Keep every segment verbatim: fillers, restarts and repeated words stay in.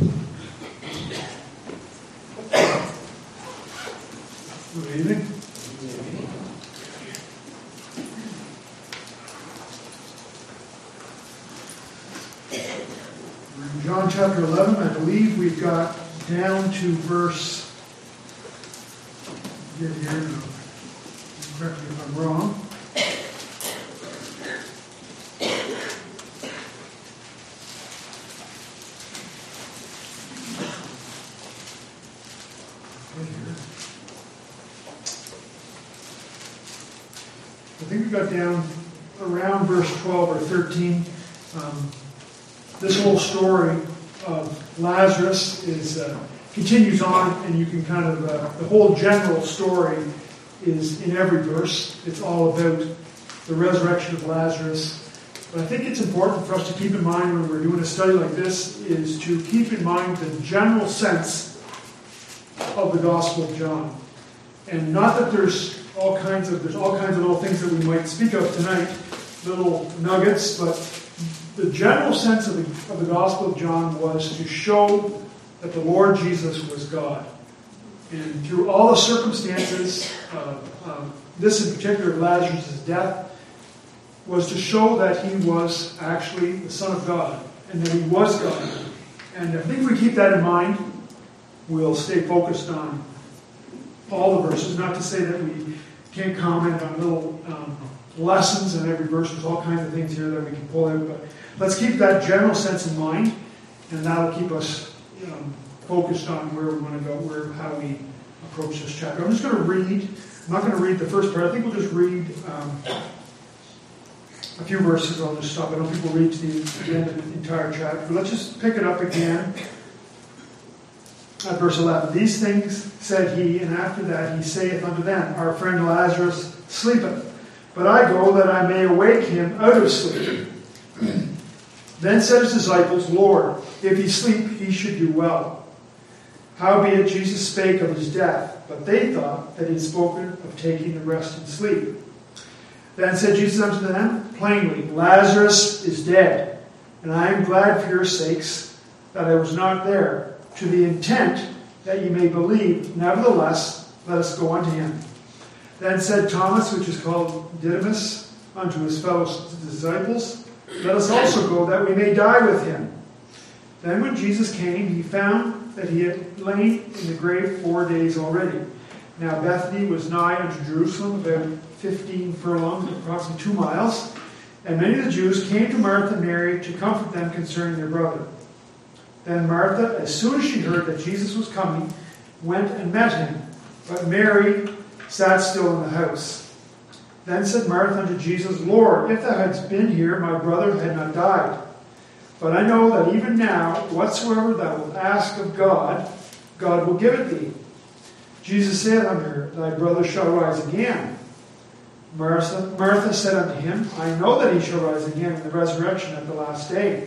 Good evening. We're in John chapter eleven. I believe we've got down to verse. Get here. No. Correct me if I'm wrong. I think we got down around verse twelve or thirteen. Um, this whole story of Lazarus is uh, continues on, and you can kind of uh, the whole general story is in every verse. It's all about the resurrection of Lazarus. But I think it's important for us to keep in mind when we're doing a study like this is to keep in mind the general sense of the Gospel of John, and not that there's all kinds of there's all kinds of little things that we might speak of tonight, little nuggets, but the general sense of the, of the Gospel of John was to show that the Lord Jesus was God. And through all the circumstances, uh, um, this in particular, Lazarus' death, was to show that he was actually the Son of God, and that he was God. And I think if we keep that in mind, we'll stay focused on all the verses. Not to say that we can't comment on little um, lessons in every verse. There's all kinds of things here that we can pull out. But let's keep that general sense in mind, and that'll keep us um, focused on where we want to go, where how we approach this chapter. I'm just going to read. I'm not going to read the first part. I think we'll just read um, a few verses. I'll just stop. I don't think we'll read to the, to the end of the entire chapter. But let's just pick it up again. At verse eleven, these things said he, and after that he saith unto them, our friend Lazarus sleepeth, but I go that I may awake him out of sleep. Then said his disciples, Lord, if he sleep, he should do well. Howbeit Jesus spake of his death, but they thought that he had spoken of taking the rest in sleep. Then said Jesus unto them plainly, Lazarus is dead, and I am glad for your sakes that I was not there, to the intent that ye may believe. Nevertheless, let us go unto him. Then said Thomas, which is called Didymus, unto his fellow disciples, let us also go, that we may die with him. Then when Jesus came, he found that he had lain in the grave four days already. Now Bethany was nigh unto Jerusalem, about fifteen furlongs, approximately two miles. And many of the Jews came to Martha and Mary to comfort them concerning their brother. Then Martha, as soon as she heard that Jesus was coming, went and met him. But Mary sat still in the house. Then said Martha unto Jesus, Lord, if thou hadst been here, my brother had not died. But I know that even now, whatsoever thou wilt ask of God, God will give it thee. Jesus said unto her, thy brother shall rise again. Martha, Martha said unto him, I know that he shall rise again in the resurrection at the last day.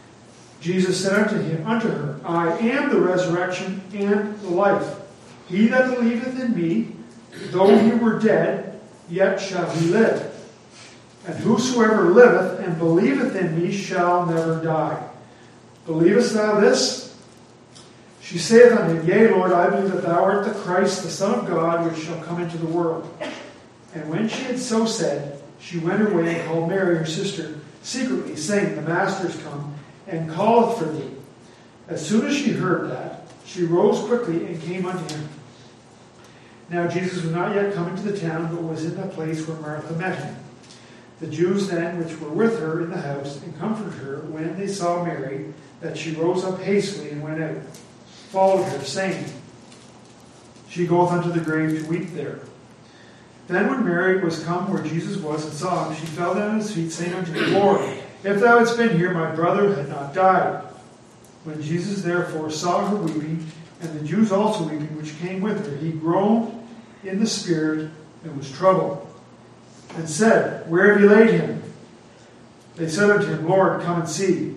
Jesus said unto him, unto her, I am the resurrection and the life. He that believeth in me, though he were dead, yet shall he live. And whosoever liveth and believeth in me shall never die. Believest thou this? She saith unto him, Yea, Lord, I believe that thou art the Christ, the Son of God, which shall come into the world. And when she had so said, she went away and called Mary, her sister, secretly, saying, The Master is come, and calleth for thee. As soon as she heard that, she rose quickly and came unto him. Now Jesus was not yet come into the town, but was in the place where Martha met him. The Jews then, which were with her in the house, and comforted her, when they saw Mary, that she rose up hastily and went out, followed her, saying, She goeth unto the grave to weep there. Then when Mary was come where Jesus was, and saw him, she fell down at his feet, saying unto him, Lord, if thou hadst been here, my brother had not died. When Jesus therefore saw her weeping, and the Jews also weeping, which came with her, he groaned in the spirit, and was troubled, and said, Where have you laid him? They said unto him, Lord, come and see.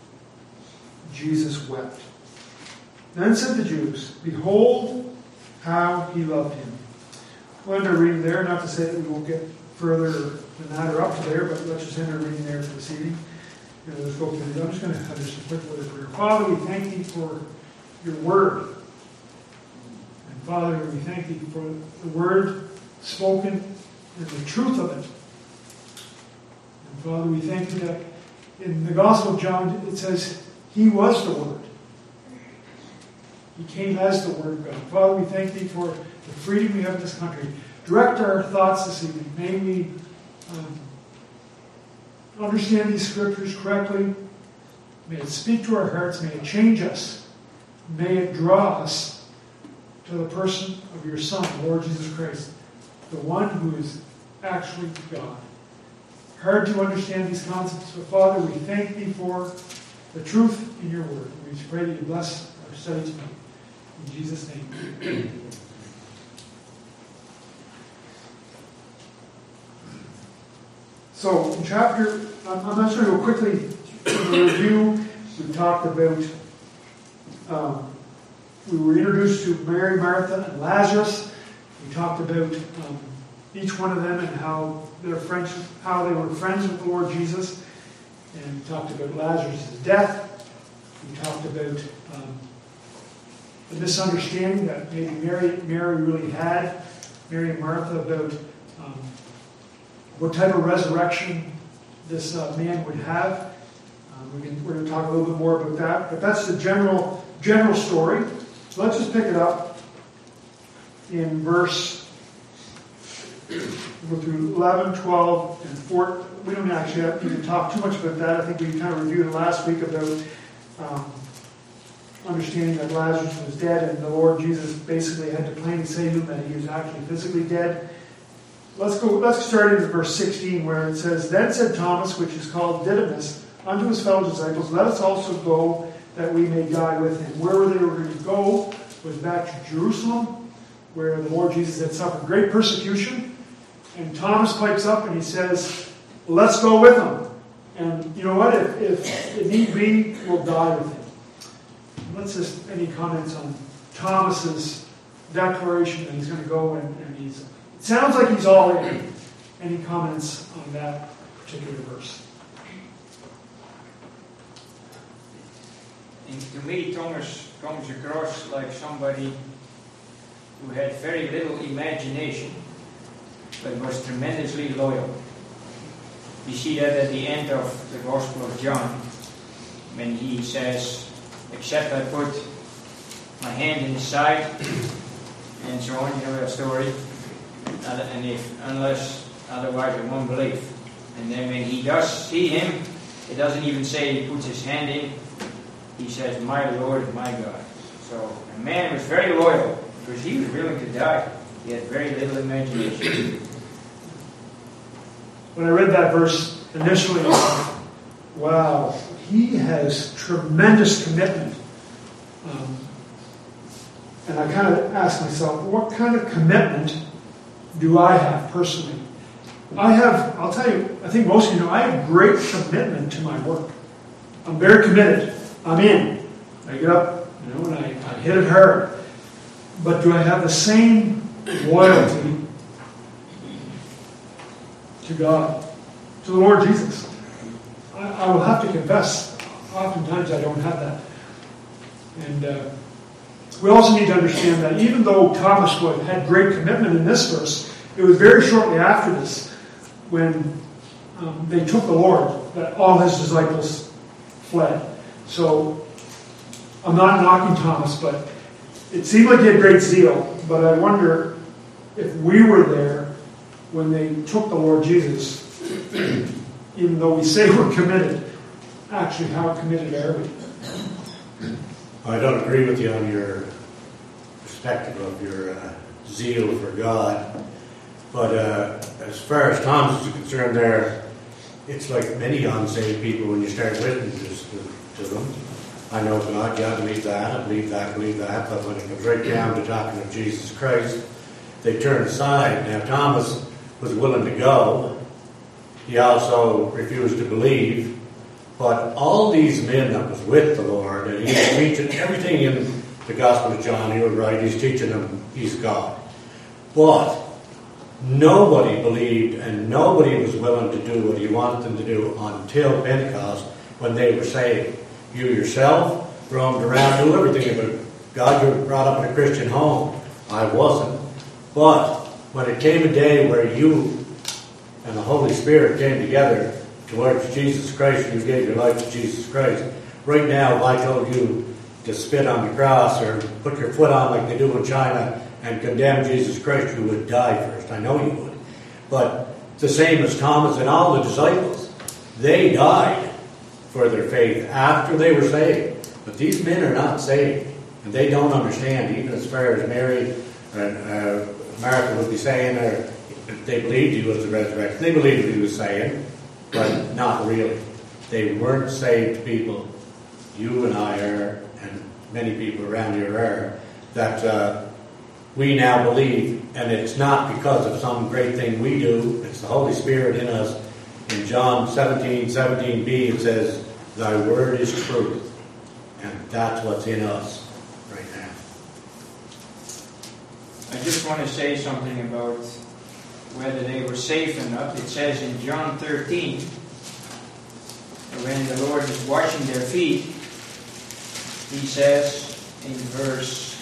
Jesus wept. Then said the Jews, Behold how he loved him. We'll end our reading there, not to say that we won't get further than that or up to there, but let's just end our reading there for this evening. You know, let's go through. I'm just going to have just a quick word of prayer. Father, we thank Thee for Your Word. And Father, we thank Thee for the Word spoken and the truth of it. And Father, we thank Thee that in the Gospel of John it says He was the Word. He came as the Word of God. Father, we thank Thee for the freedom we have in this country. Direct our thoughts this evening. May we um, understand these scriptures correctly. May it speak to our hearts. May it change us. May it draw us to the person of Your Son, Lord Jesus Christ, the one who is actually God. Hard to understand these concepts, but Father, we thank Thee for the truth in Your Word. We pray that You bless our study tonight. In Jesus' name. So, in chapter, I'm not sure to go quickly in the review. We talked about, um, we were introduced to Mary, Martha, and Lazarus. We talked about um, each one of them and how their friends, how they were friends with the Lord Jesus. And we talked about Lazarus' death. We talked about um, the misunderstanding that maybe Mary, Mary really had, Mary and Martha, about um, what type of resurrection this uh, man would have. Um, we can, we're going to talk a little bit more about that, but that's the general general story. So let's just pick it up in verse, go through eleven, twelve, and fourteen. We don't actually have to talk too much about that. I think we kind of reviewed it last week about um, understanding that Lazarus was dead, and the Lord Jesus basically had to plainly say to him that he was actually physically dead. Let's go. Let's start in verse sixteen, where it says, "Then said Thomas, which is called Didymus, unto his fellow disciples, Let us also go, that we may die with him." Where they were going to go was back to Jerusalem, where the Lord Jesus had suffered great persecution. And Thomas pipes up and he says, "Let's go with him. And you know what? If, if it need be, we'll die with him." Let's just any comments on Thomas's declaration that he's going to go and, and he's. It sounds like he's all in. Any comments on that particular verse? And to me, Thomas comes across like somebody who had very little imagination, but was tremendously loyal. We see that at the end of the Gospel of John, when he says, "Except I put my hand in his side," and so on, you know that story. And if, unless otherwise I won't believe. And then when he does see him, it doesn't even say he puts his hand in. He says, "My Lord, my God." So the man was very loyal because he was willing to die. He had very little imagination. When I read that verse initially, I thought, wow, he has tremendous commitment. Um, and I kind of asked myself, what kind of commitment do I have personally? I have, I'll tell you, I think most of you know, I have great commitment to my work. I'm very committed. I'm in. I get up, you know, and I, I hit it hard. But do I have the same loyalty to God, to the Lord Jesus? I, I will have to confess, oftentimes I don't have that. And uh, we also need to understand that even though Thomas would, had great commitment in this verse, it was very shortly after this when um, they took the Lord that all his disciples fled. So I'm not knocking Thomas, but it seemed like he had great zeal. But I wonder if we were there when they took the Lord Jesus, even though we say we're committed, actually how committed are we? I don't agree with you on your perspective of your uh, zeal for God. But uh, as far as Thomas is concerned there, it's like many unsaved people when you start witnesses to, to them. I know God, yeah, I believe that, I believe that, I believe that. But when it comes right down to talking of Jesus Christ, they turn aside. Now, Thomas was willing to go. He also refused to believe. But all these men that was with the Lord, and he was teaching everything in the Gospel of John, he would write, he's teaching them he's God. But nobody believed and nobody was willing to do what he wanted them to do until Pentecost, when they were saved. You yourself roamed around, knew everything about God. You were brought up in a Christian home. I wasn't. But when it came a day where you and the Holy Spirit came together towards Jesus Christ, and you gave your life to Jesus Christ, right now, if I told you to spit on the cross or put your foot on like they do in China and condemn Jesus Christ, you would die first. I know you would. But the same as Thomas and all the disciples, they died for their faith after they were saved. But these men are not saved, and they don't understand, even as far as Mary and uh, Martha would be saying, or they believed he was the resurrection. They believed what he was saying, but not really. They weren't saved people. You and I are, and many people around here are, that uh, we now believe, and it's not because of some great thing we do. It's the Holy Spirit in us. In John seventeen, seventeen b, it says, "Thy word is truth," and that's what's in us right now. I just want to say something about whether they were safe or not. It says in John thirteen, when the Lord is washing their feet, he says in verse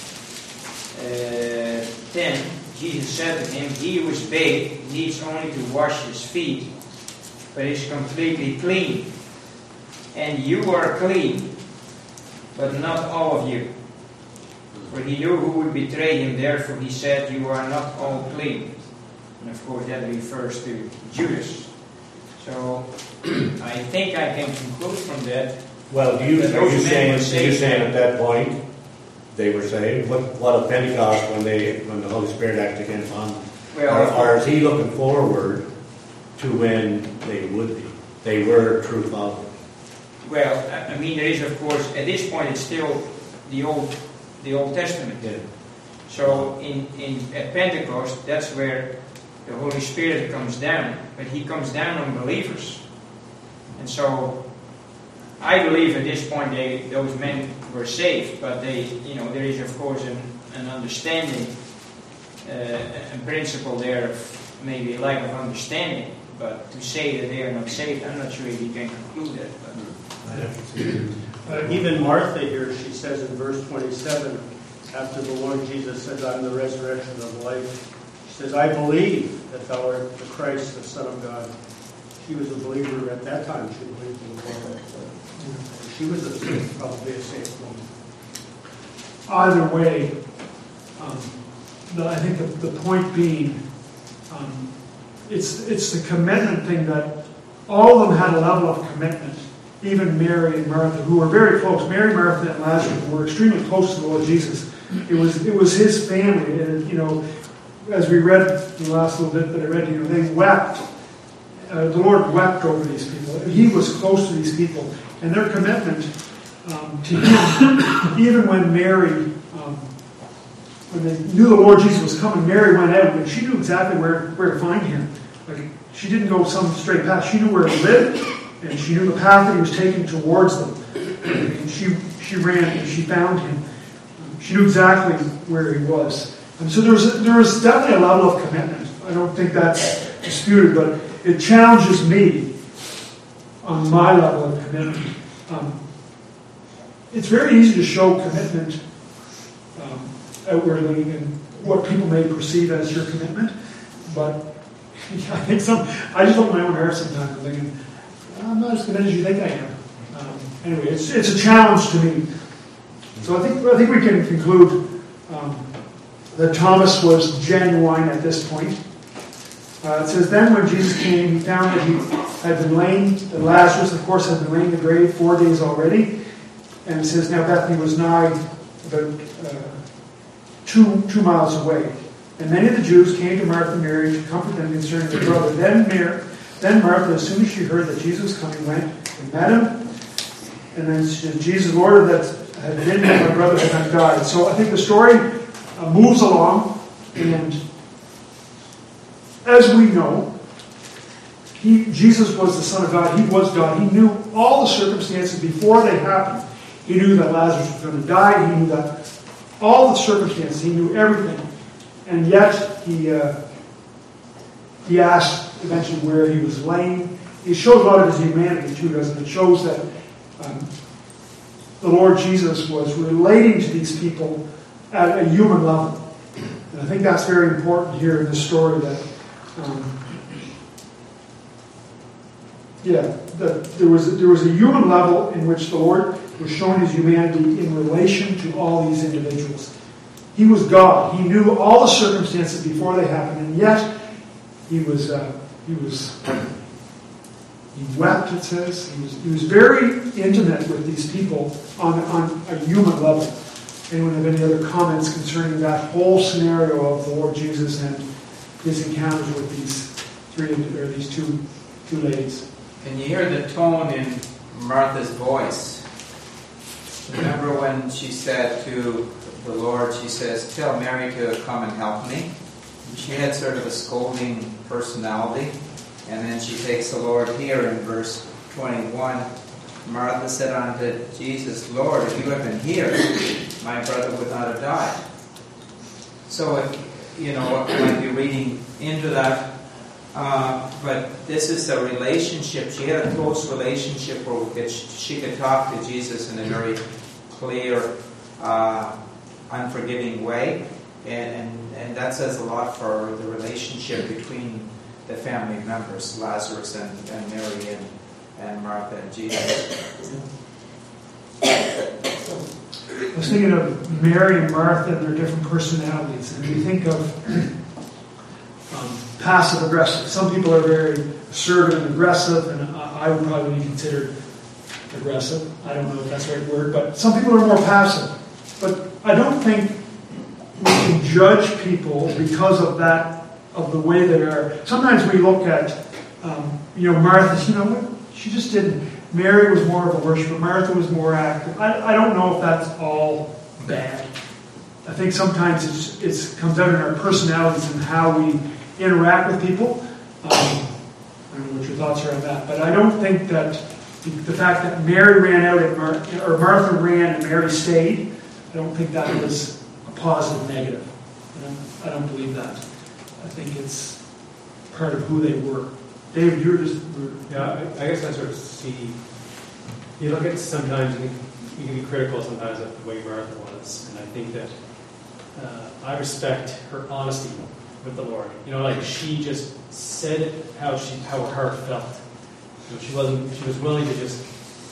uh, ten, Jesus said to him, "He who is bathed needs only to wash his feet, but is completely clean. And you are clean, but not all of you." For he knew who would betray him, therefore he said, "You are not all clean." And of course that refers to Judas. So I think I can conclude from that. Well, do you, that are those you men saying, were are you saved. saying at that point they were saved? What, what of Pentecost when they when the Holy Spirit acted came upon them? Well, or, or is he looking forward to when they would be? They were true followers. Well, I I mean, there is, of course, at this point, it's still the Old, the Old Testament. Yeah. So in, in at Pentecost, that's where the Holy Spirit comes down, but He comes down on believers. And so I believe at this point they, those men were saved, but they, you know, there is of course an, an understanding, uh, a principle there of maybe a lack of understanding. But to say that they are not saved, I'm not sure if you can conclude that. But. Uh, even Martha here, she says in verse twenty-seven, after the Lord Jesus says, "I'm the resurrection of life," she says, "I believe that thou art the Christ, the Son of God." She was a believer at that time. She believed in the Lord. So she was a, probably a safe woman. Either way, um, the, I think the, the point being, um, it's it's the commitment thing that all of them had a level of commitment. Even Mary and Martha, who were very close. Mary, Martha, and Lazarus were extremely close to the Lord Jesus. It was it was his family, and you know, as we read the last little bit that I read, you know, they wept. Uh, the Lord wept over these people. He was close to these people, and their commitment um, to Him. Even when Mary, um, when they knew the Lord Jesus was coming, Mary went out, and she knew exactly where where to find Him. Like she didn't go some straight path. She knew where He lived. And she knew the path that He was taking towards them. And she she ran and she found Him. She knew exactly where He was. And so there was, there was definitely a level of commitment. I don't think that's disputed, but it challenges me on my level of commitment. Um, it's very easy to show commitment um, outwardly and what people may perceive as your commitment. But yeah, I think some, I just look at my own heart sometimes and thinking, I'm not as committed as you think I am. Um, anyway, it's it's a challenge to me. So I think I think we can conclude um, that Thomas was genuine at this point. Uh, it says, "Then when Jesus came, He found that he had been laying, that Lazarus, of course, had been laying in the grave four days already." And it says, "Now Bethany was nigh about uh, two two miles away. And many of the Jews came to Martha and Mary to comfort them concerning their brother. Then Mary." Then Martha, as soon as she heard that Jesus was coming, went and met Him. And then she said, "Jesus, Lord, that had been my brother had not died." So I think the story uh, moves along. And as we know, he, Jesus was the Son of God. He was God. He knew all the circumstances before they happened. He knew that Lazarus was going to die. He knew that all the circumstances. He knew everything. And yet, He... Uh, He asked eventually where He was laying, it shows a lot of his humanity too, doesn't it? It shows that um, the Lord Jesus was relating to these people at a human level. And I think that's very important here in this story, that um, yeah, that there was, there was a human level in which the Lord was showing his humanity in relation to all these individuals. He was God. He knew all the circumstances before they happened, and yet he was uh, he was he wept. It says he was he was very intimate with these people on on a human level. Anyone have any other comments concerning that whole scenario of the Lord Jesus and his encounters with these three or these two two ladies? Can you hear the tone in Martha's voice? Remember when she said to the Lord, she says, "Tell Mary to come and help me." She had sort of a scolding personality. And then she takes the Lord here in verse twenty-one. Martha said unto Jesus, "Lord, if you had been here, my brother would not have died." So, if, you know, I might be reading into that. Uh, but this is a relationship. She had a close relationship where she could talk to Jesus in a very clear, uh, unforgiving way. And, and, and that says a lot for the relationship between the family members, Lazarus and, and Mary and, and Martha and Jesus. I was thinking of Mary and Martha and their different personalities. And we think of um, passive-aggressive. Some people are very assertive and aggressive, and I would probably be considered aggressive. I don't know if that's the right word, but some people are more passive. But I don't think we can judge people because of that, of the way they are. Sometimes we look at, um, you know, Martha, you know what, she just didn't. Mary was more of a worshiper. Martha was more active. I, I don't know if that's all bad. I think sometimes it's, it's comes out in our personalities and how we interact with people. Um, I don't know what your thoughts are on that, but I don't think that the, the fact that Mary ran out and Mar- or Martha ran and Mary stayed, I don't think that was a positive negative. I don't, I don't believe that. I think it's part of who they were. David, you're just... Yeah, I, I guess I sort of see... You look at sometimes, you can, you can be critical sometimes of the way Martha was, and I think that uh, I respect her honesty with the Lord. You know, like she just said how she how her heart felt. You know, she wasn't. She was willing to just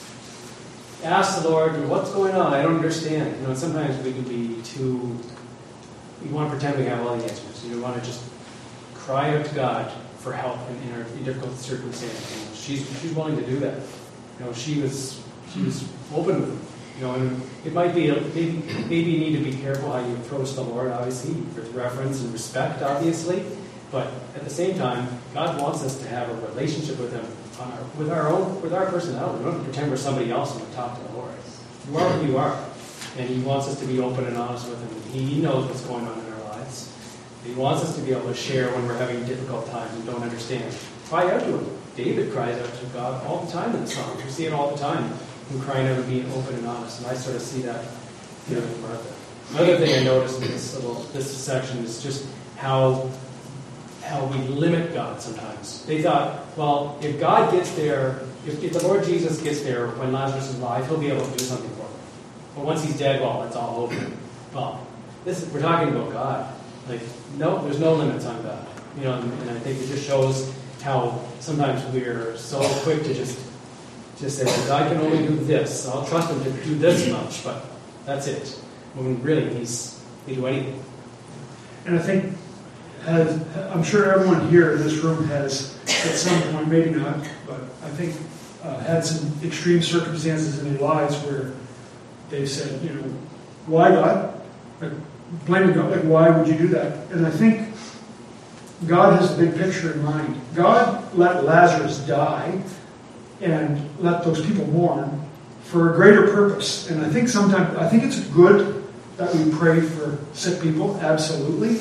ask the Lord, "What's going on? I don't understand." You know, and sometimes we can be too. We want to pretend we have all the answers. You know, we want to just cry out to God for help in, in, our, in difficult circumstances. And she's she's willing to do that. You know, she was she was open with him. You know, and it might be a, maybe maybe you need to be careful how you approach the Lord, obviously, with reverence and respect, obviously. But at the same time, God wants us to have a relationship with Him on our, with our own with our personality. We don't have to pretend we're somebody else when we talk to the Lord. You are who you are, and He wants us to be open and honest with Him. He knows what's going on in our lives. He wants us to be able to share when we're having difficult times and don't understand. Cry out to Him. David cries out to God all the time in the Psalms. We see it all the time. Him crying out and being open and honest. And I sort of see that here with Martha. Another thing I noticed in this little this section is just how how we limit God sometimes. They thought, well, if God gets there, if, if the Lord Jesus gets there when Lazarus is alive, He'll be able to do something for him. But once He's dead, well, it's all over. Well, this is, we're talking about God. Like, no, there's no limits on God. You know, and, and I think it just shows how sometimes we're so quick to just just say, well, God can only do this. I'll trust Him to do this much, but that's it. When really, He's He can do anything. And I think, has, I'm sure everyone here in this room has, at some point, maybe not, but I think uh, had some extreme circumstances in their lives where they said, you know, why God? Like, blaming God, like, why would you do that? And I think God has a big picture in mind. God let Lazarus die and let those people mourn for a greater purpose. And I think sometimes, I think it's good that we pray for sick people, absolutely.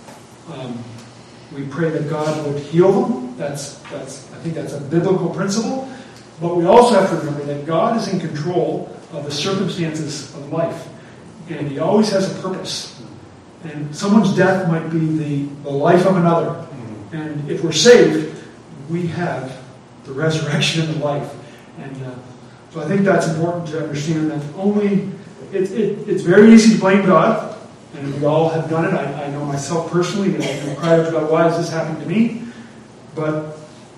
Um, we pray that God would heal them. That's, that's, I think that's a biblical principle. But we also have to remember that God is in control of the circumstances of life. And He always has a purpose. And someone's death might be the, the life of another. And if we're saved, we have the resurrection and the life. And uh, so I think that's important to understand that only, it, it, it's very easy to blame God, and we all have done it. I, I know myself personally, and I cried out to God, why is this happening to me? But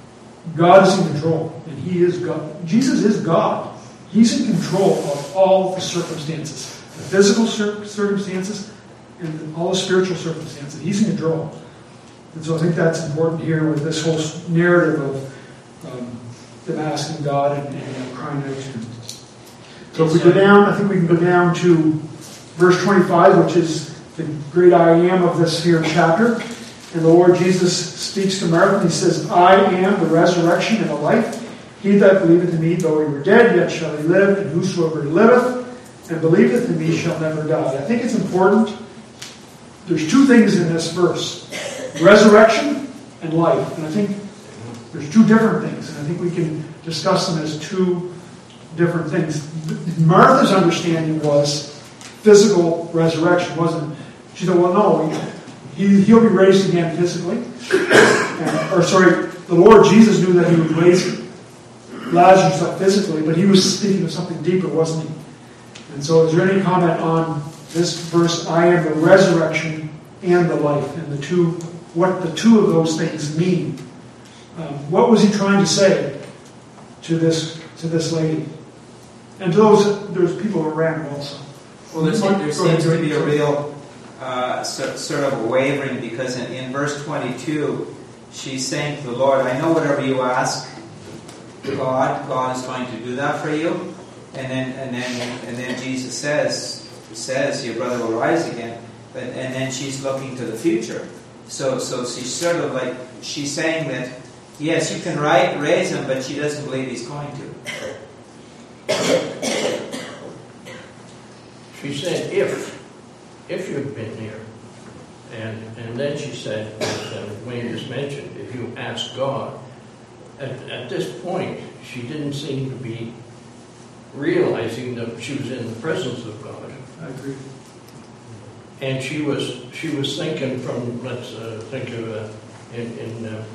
God is in control, and He is God. Jesus is God. He's in control of all the circumstances, the physical cir- circumstances and all the spiritual circumstances. He's in control. And so I think that's important here with this whole narrative of um, them asking God and, and crying out to Him. So if we go down, I think we can go down to verse twenty-five, which is the great I am of this here chapter. And the Lord Jesus speaks to Martha, and He says, I am the resurrection and the life. He that believeth in me, though he were dead, yet shall he live, and whosoever liveth and believeth in me shall never die. I think it's important. There's two things in this verse, resurrection and life. And I think there's two different things, and I think we can discuss them as two different things. Martha's understanding was physical resurrection, wasn't it? She thought, well, no, he, he'll be raised again physically. And, or sorry, the Lord Jesus knew that He would raise Lazarus up physically, but He was speaking of something deeper, wasn't He? And so is there any comment on this verse, I am the resurrection and the life, and the two, what the two of those things mean? Um, what was He trying to say to this to this lady? And to those, there's people around also. Well, there, Go there ahead, seems to be a Greg. real uh, so, sort of wavering, because in, in verse twenty-two, she's saying to the Lord, I know whatever you ask, God, God is going to do that for you. And then, and then, and then Jesus says, says, your brother will rise again. But and then she's looking to the future. So, so she's sort of like she's saying that yes, you can ri- raise him, but she doesn't believe He's going to. She said, if, if you've been here. And and then she said, as uh, Wayne just mentioned, if you ask God. At, at this point, she didn't seem to be realizing that she was in the presence of God. I agree. And she was she was thinking from, let's uh, think of uh, in in, uh,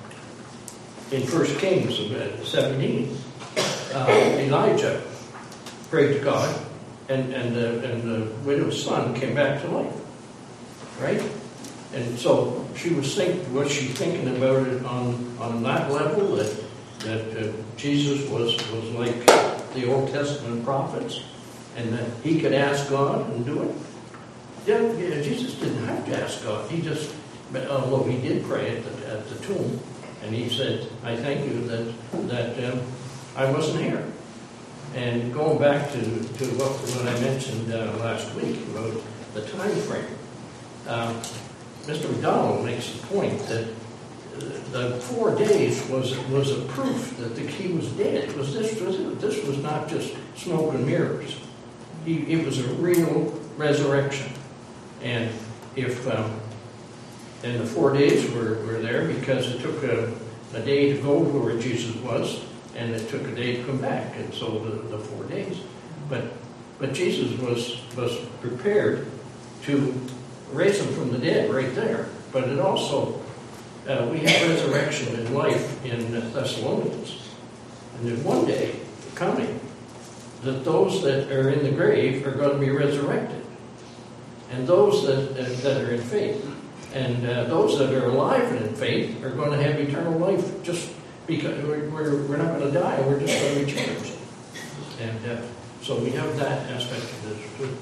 in First Kings seventeen, uh, Elijah prayed to God, and and the, and the widow's son came back to life, right? And so she was thinking, was she thinking about it on, on that level, that that uh, Jesus was was like the Old Testament prophets, and that He could ask God and do it? Yeah, yeah, Jesus didn't have to ask God. He just, although He did pray at the, at the tomb, and He said, I thank you that that um, I wasn't here. And going back to, to what, what I mentioned uh, last week about the time frame, uh, Mister McDonald makes the point that the four days was was a proof that the, he was dead. It was this was this was not just smoke and mirrors. He, it was a real resurrection. And if um, and the four days were, were there because it took a, a day to go to where Jesus was, and it took a day to come back, and so the, the four days. But but Jesus was was prepared to raise him from the dead right there. But it also uh, we have resurrection and life in Thessalonians, and there's one day coming that those that are in the grave are going to be resurrected. And those that, uh, that are in faith, and uh, those that are alive and in faith are going to have eternal life, just because we're, we're, we're not going to die, we're just going to be changed. And uh, so we have that aspect of this too.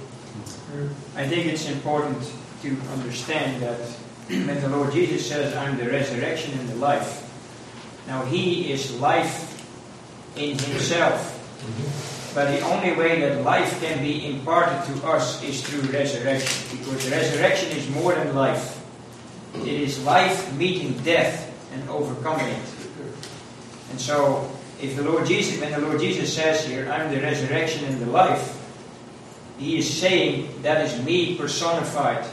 I think it's important to understand that when the Lord Jesus says, I'm the resurrection and the life, now He is life in Himself. But the only way that life can be imparted to us is through resurrection. Because resurrection is more than life. It is life meeting death and overcoming it. And so, if the Lord Jesus, when the Lord Jesus says here, I'm the resurrection and the life, He is saying that is me personified.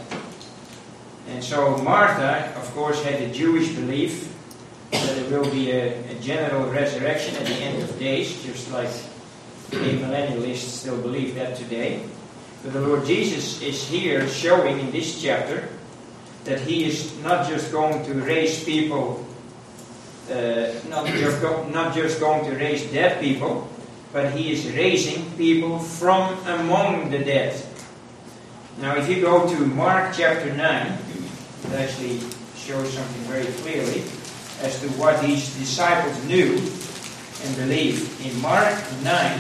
And so Martha, of course, had the Jewish belief that there will be a, a general resurrection at the end of days, just like the millennialists still believe that today. But the Lord Jesus is here showing in this chapter that He is not just going to raise people uh, not, just go, not just going to raise dead people, but he is raising people from among the dead. Now, if you go to Mark chapter nine, it actually shows something very clearly as to what these disciples knew and believed. In Mark nine,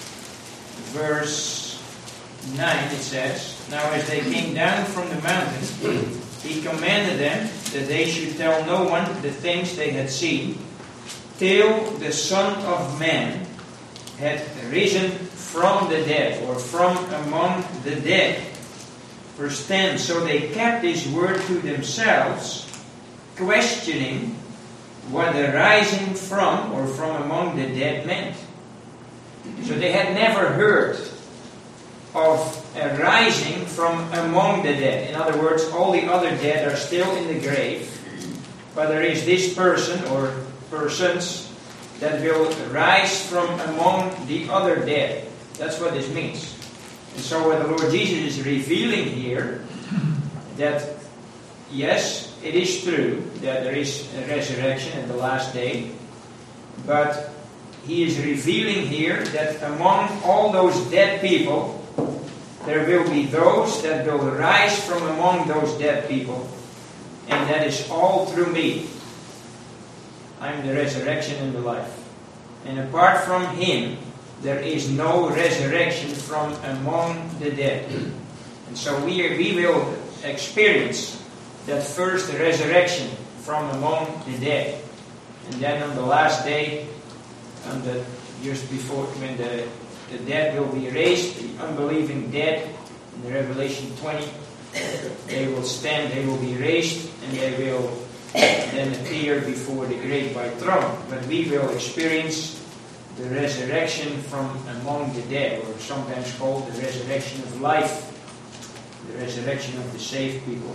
verse nine, it says, "Now as they came down from the mountain, he commanded them that they should tell no one the things they had seen, till the Son of Man had risen from the dead," or from among the dead. Verse ten, "So they kept his word to themselves, questioning what the rising from or from among the dead meant." So they had never heard of a rising from among the dead. In other words, all the other dead are still in the grave, but there is this person or persons that will rise from among the other dead. That's what this means. And so what the Lord Jesus is revealing here, that yes, it is true that there is a resurrection at the last day, but he is revealing here that among all those dead people, there will be those that will rise from among those dead people, and that is all through me. I am the resurrection and the life. And apart from him, there is no resurrection from among the dead. And so we, are, we will experience that first resurrection from among the dead. And then on the last day, on the, just before, when the, the dead will be raised, the unbelieving dead, in the Revelation twenty, they will stand, they will be raised, and they will then appear before the great white throne. But we will experience the resurrection from among the dead, or sometimes called the resurrection of life, the resurrection of the saved people.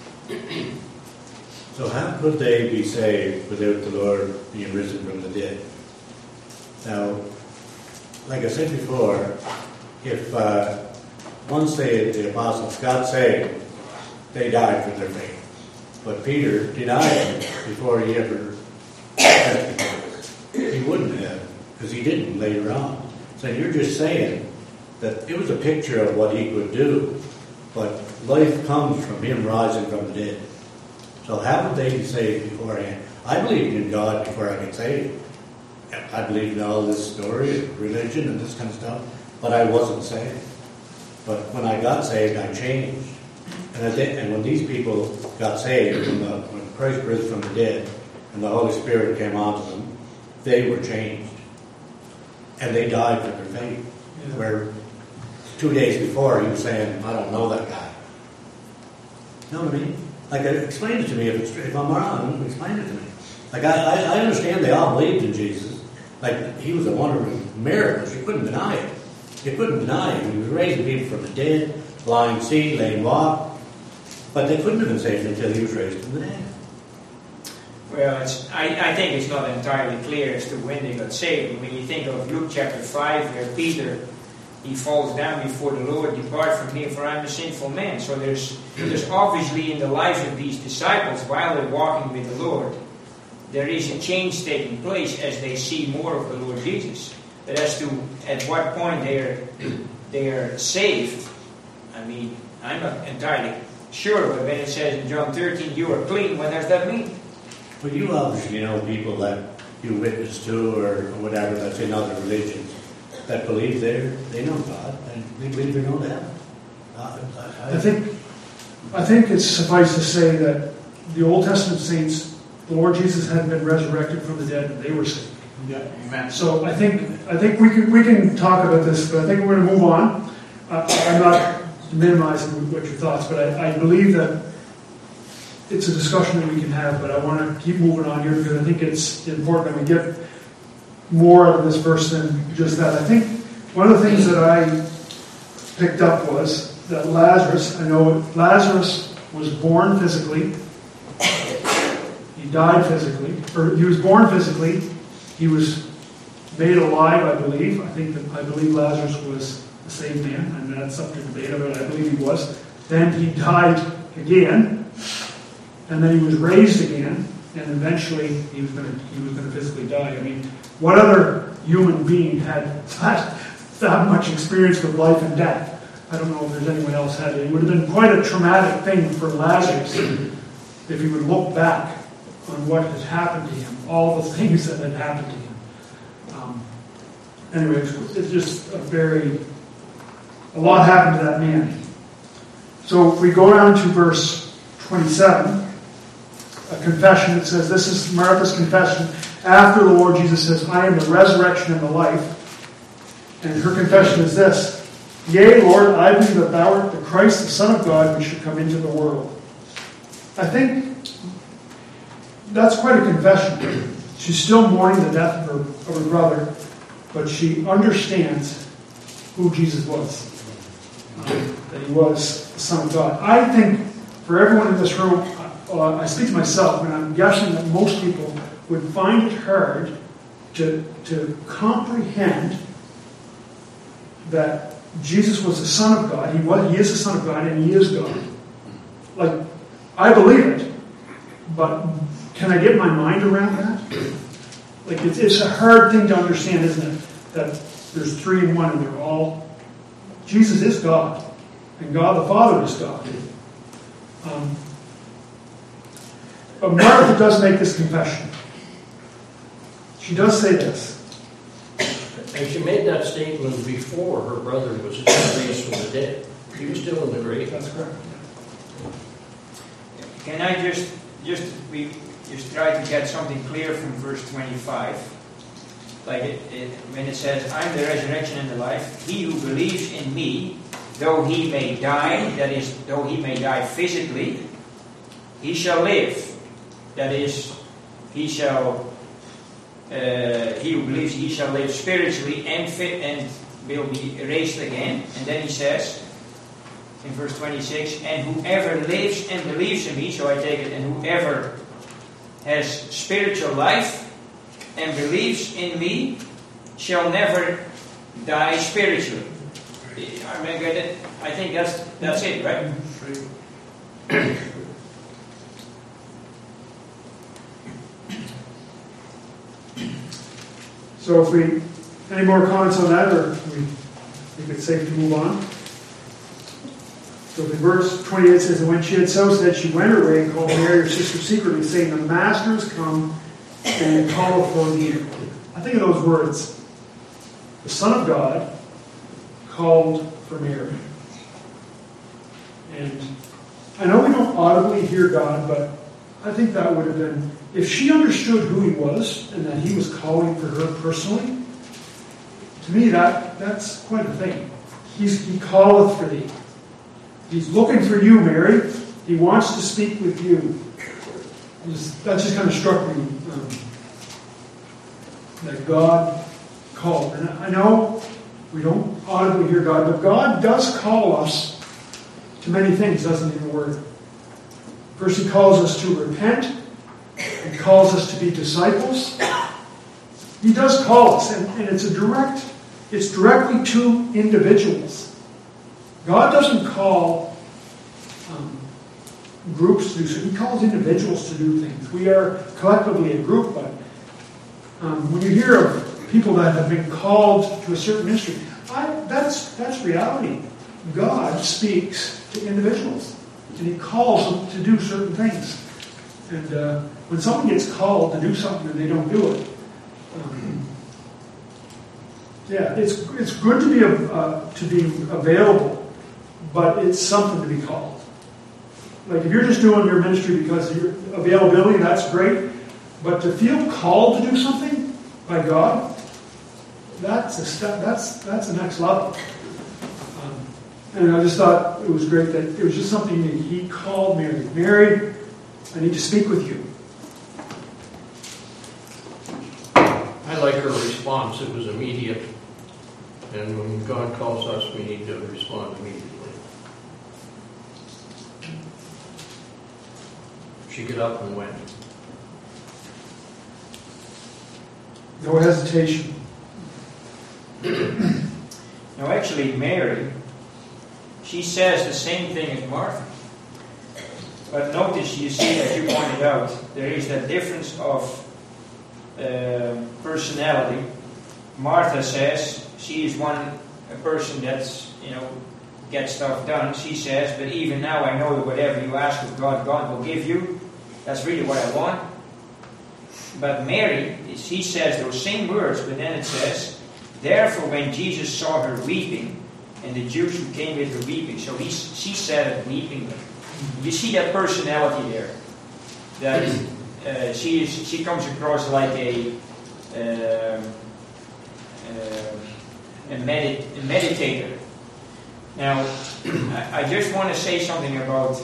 So how could they be saved without the Lord being risen from the dead? Now, like I said before, if uh, once they, the apostles got saved, they died for their faith. But Peter denied him before he ever testified. He wouldn't have, because he didn't later on. So you're just saying that it was a picture of what he could do, but life comes from him rising from the dead. So how would they be saved beforehand? I believed in God before I got saved. I believed in all this story, religion and this kind of stuff, but I wasn't saved. But when I got saved, I changed. And, I did, and when these people got saved, when, the, when Christ rose from the dead, and the Holy Spirit came onto them, they were changed. And they died for their faith. Yeah. Where two days before, he was saying, I don't know that guy. You know what I mean? Like, explain it to me. If, it's, if I'm wrong, explain it to me. Like, I, I understand they all believed in Jesus. Like, he was a wonderful miracle. You couldn't deny it. You couldn't deny it. He was raising people from the dead, blind see, lame walk. But they couldn't have been saved until he was raised from the dead. Well, it's, I, I think it's not entirely clear as to when they got saved. When you think of Luke chapter five, where Peter, he falls down before the Lord, "Depart from me, for I am a sinful man." So there's, there's obviously in the lives of these disciples, while they're walking with the Lord, there is a change taking place as they see more of the Lord Jesus. But as to at what point they're, they're saved, I mean, I'm not entirely sure. But when it says in John thirteen, "You are clean," what does that mean? Well, you obviously know people that you witness to or whatever that's in other religions that believe they they know God and they believe they're going to heaven. Uh, I, I, I think I think it's suffice to say that the Old Testament saints, the Lord Jesus had been resurrected from the dead, and they were saved. Yeah, amen. So I think I think we can we can talk about this, but I think we're going to move on. Uh, I'm not minimizing what your thoughts, but I, I believe that it's a discussion that we can have. But I want to keep moving on here because I think it's important that we get more out of this verse than just that. I think one of the things that I picked up was that Lazarus. I know Lazarus was born physically. He died physically, or he was born physically. He was made alive, I believe. I think that I believe Lazarus was the same man, and that's up to debate, but I believe he was. Then he died again, and then he was raised again, and eventually he was going to he was going to physically die. I mean, what other human being had that, that much experience with life and death? I don't know if there's anyone else had it. It would have been quite a traumatic thing for Lazarus if he would look back on what had happened to him, all the things that had happened to him. Um, anyway, it's just a very, a lot happened to that man. So if we go down to verse twenty-seven, a confession, it says, this is Martha's confession after the Lord Jesus says, I am the resurrection and the life. And her confession is this, Yea, Lord, I believe that thou art the Christ, the Son of God, which should come into the world. I think that's quite a confession. She's still mourning the death of her, of her brother, but she understands who Jesus was. Um, that he was the Son of God. I think for everyone in this room, uh, I speak to myself, and I'm guessing that most people would find it hard to, to comprehend that Jesus was the Son of God. He was, he is the Son of God, and he is God. Like, I believe it, but can I get my mind around that? Like, it's, it's a hard thing to understand, isn't it? That there's three in one, and they're all... Jesus is God, and God the Father is God. Um, but Martha does make this confession. She does say this. And she made that statement before her brother was raised from the dead. He was still in the grave. That's correct. Can I just just we just try to get something clear from verse twenty-five? Like it, it, when it says, "I'm the resurrection and the life. He who believes in me, though he may die, that is, though he may die physically, he shall live. That is, he shall." Uh, he who believes he shall live spiritually and fit and will be raised again. And then he says in verse twenty-six, and whoever lives and believes in me, so I take it, and whoever has spiritual life and believes in me shall never die spiritually. I mean, I think that's that's it, right? So if we, any more comments on that, or we think it's safe to move on? So in verse twenty-eight says, and when she had so said, she went away and called Mary, her sister, secretly, saying, the Master is come and calleth for thee. I think of those words. The Son of God called for Mary. And I know we don't audibly hear God, but I think that would have been, if she understood who he was and that he was calling for her personally, to me that that's quite a thing. He's, he calleth for thee. He's looking for you, Mary. He wants to speak with you. Just, that just kind of struck me, um, that God called. And I know we don't audibly hear God, but God does call us to many things, doesn't he, in the Word? First, he calls us to repent. He calls us to be disciples. He does call us, and, and it's a direct, it's directly to individuals. God doesn't call um, groups to do so. He calls individuals to do things. We are collectively a group, but um, when you hear of people that have been called to a certain ministry, I, that's that's reality. God speaks to individuals, and he calls them to do certain things. And uh, when someone gets called to do something and they don't do it, um, yeah, it's it's good to be uh, to be available, but it's something to be called. Like if you're just doing your ministry because of your availability, that's great. But to feel called to do something by God, that's a step. That's that's the next level. Um, and I just thought it was great that it was just something that he called Mary. Mary, I need to speak with you. I like her response. It was immediate. And when God calls us, we need to respond immediately. She got up and went. No hesitation. Now, actually, Mary, she says the same thing as Martha. But notice, you see, as you pointed out, there is that difference of uh, personality. Martha says she is one a person that's, you know, gets stuff done. She says, but even now I know that whatever you ask of God, God will give you. That's really what I want. But Mary, she says those same words, but then it says, therefore when Jesus saw her weeping, and the Jews who came with her weeping, so he, she said it weeping. You see that personality there. That uh, she is, she comes across like a uh, uh, a, medit, a meditator. Now, I, I just want to say something about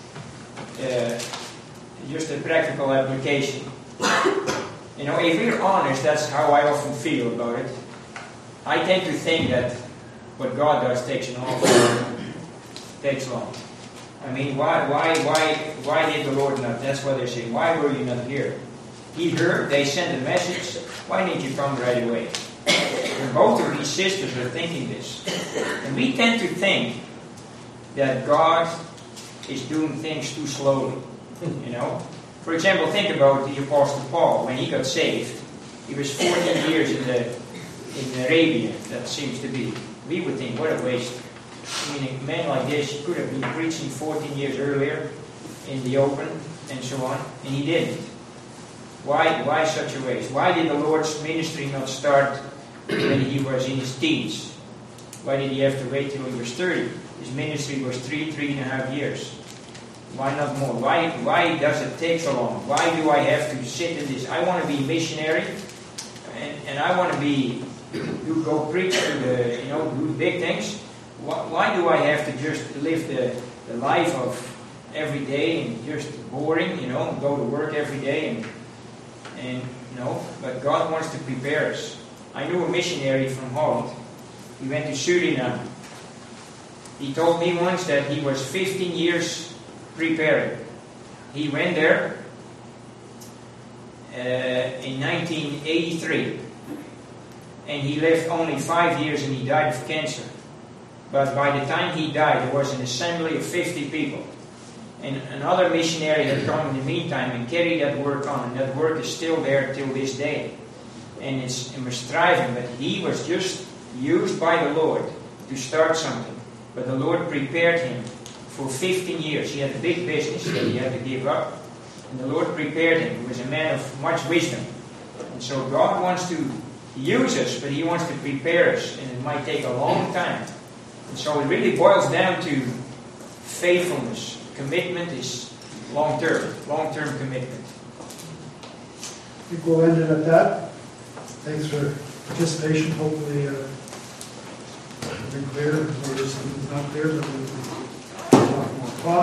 uh, just a practical application. You know, if we're honest, that's how I often feel about it. I tend to think that what God does takes an awful long, takes long. I mean, why, why, why, why did the Lord not? That's what they say. Why were you not here? He heard. They sent a message. Why didn't you come right away? And both of these sisters are thinking this, and we tend to think that God is doing things too slowly. You know, for example, think about the Apostle Paul when he got saved. He was fourteen years in the in Arabia. That seems to be. We would think, what a waste. I mean, a man like this could have been preaching fourteen years earlier in the open and so on, and he didn't. Why, why such a waste? Why did the Lord's ministry not start when he was in his teens? Why did he have to wait till he was thirty? His ministry was three, three and a half years. Why not more? Why, why does it take so long? Why do I have to sit in this? I want to be missionary, and, and I want to be, to go preach to the, you know, do big things. Why, why do I have to just live the, the life of every day and just boring, you know, go to work every day and, and, you know, but God wants to prepare us. I knew a missionary from Holland. He went to Suriname. He told me once that he was fifteen years preparing. He went there uh, in nineteen eighty-three. And he lived only five years and he died of cancer. But by the time he died, there was an assembly of fifty people. And another missionary had come in the meantime and carried that work on. And that work is still there till this day. And it's and we're striving, but he was just used by the Lord to start something. But the Lord prepared him for fifteen years. He had a big business that he had to give up. And the Lord prepared him. He was a man of much wisdom. And so God wants to use us, but he wants to prepare us. And it might take a long time. And so it really boils down to faithfulness. Commitment is long-term. Long-term commitment. I think we'll end it at that. Thanks for participation. Hopefully, uh, it's been clear, or something's not clear, but we'll